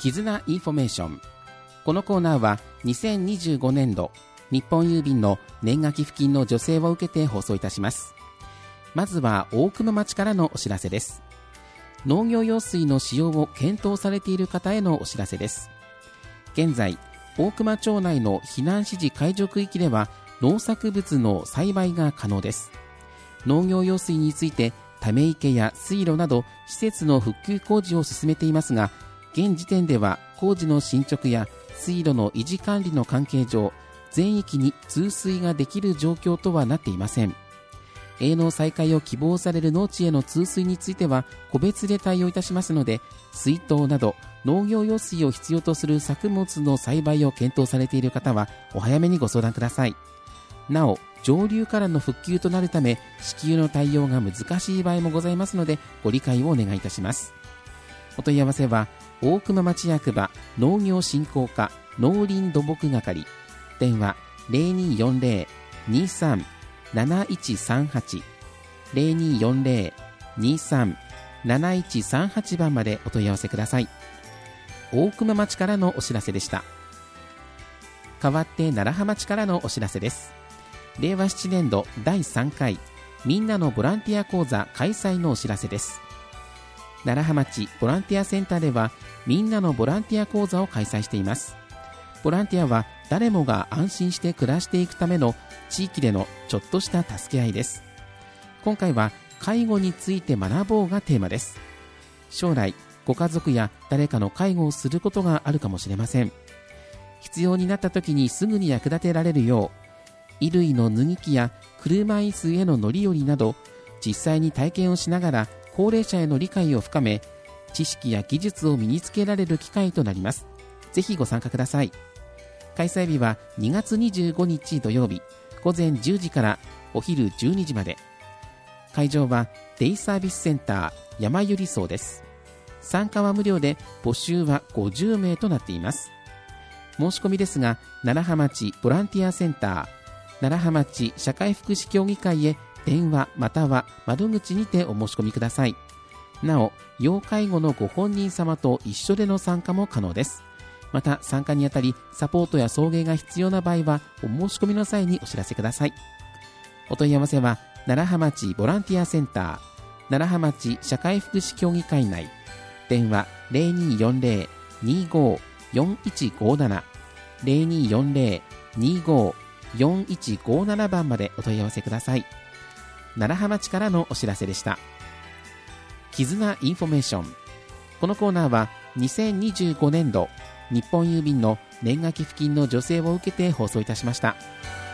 絆インフォメーション。このコーナーは2025年度日本郵便の年賀寄付金の助成を受けて放送いたします。まずは大熊町からのお知らせです。農業用水の使用を検討されている方へのお知らせです。現在大熊町内の避難指示解除区域では農作物の栽培が可能です。農業用水についてため池や水路など施設の復旧工事を進めていますが、現時点では工事の進捗や水路の維持管理の関係上、全域に通水ができる状況とはなっていません。営農再開を希望される農地への通水については個別で対応いたしますので、水筒など農業用水を必要とする作物の栽培を検討されている方はお早めにご相談ください。なお、上流からの復旧となるため支給の対応が難しい場合もございますので、ご理解をお願いいたします。お問い合わせは大熊町役場農業振興課農林土木係、電話 0240-23-7138 0240-23-7138 番までお問い合わせください。大熊町からのお知らせでした。代わって楢葉町からのお知らせです。令和7年度第3回みんなのボランティア講座開催のお知らせです。楢葉町ボランティアセンターではみんなのボランティア講座を開催しています。ボランティアは誰もが安心して暮らしていくための地域でのちょっとした助け合いです。今回は介護について学ぼうがテーマです。将来ご家族や誰かの介護をすることがあるかもしれません。必要になった時にすぐに役立てられるよう、衣類の脱ぎ着や車椅子への乗り降りなど実際に体験をしながら高齢者への理解を深め、知識や技術を身につけられる機会となります。ぜひご参加ください。開催日は2月25日土曜日午前10時からお昼12時まで。会場はデイサービスセンター山百合荘です。参加は無料で募集は50名となっています。申し込みですが、楢葉町ボランティアセンター楢葉町社会福祉協議会へ電話または窓口にてお申し込みください。なお、要介護のご本人様と一緒での参加も可能です。また参加にあたりサポートや送迎が必要な場合はお申し込みの際にお知らせください。お問い合わせは楢葉町ボランティアセンター楢葉町社会福祉協議会内、電話 0240-25-4157 0240-25-4157 番までお問い合わせください。楢葉町からのお知らせでした。絆インフォメーション。このコーナーは2025年度日本郵便の年賀寄付金の助成を受けて放送いたしました。